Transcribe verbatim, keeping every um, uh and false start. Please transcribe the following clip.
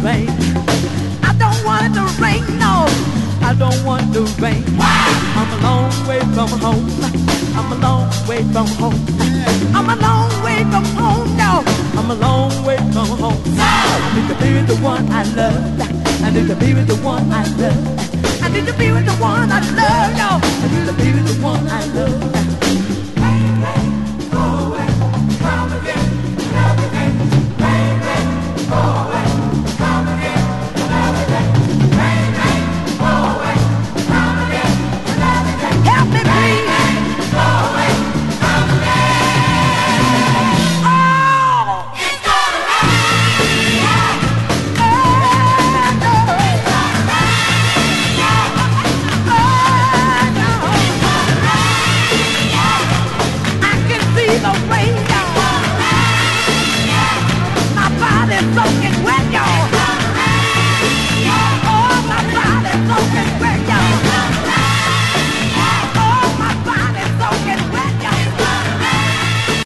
rain. I don't want it to rain, no. I don't want it to rain. I'm a long way from home. I'm a long way from home. I'm a long way from home, no. I'm a long way from home. I need to be with the one I love. I need to be with the one I love. I need to be with the one I love, no. I need to be with the one I love.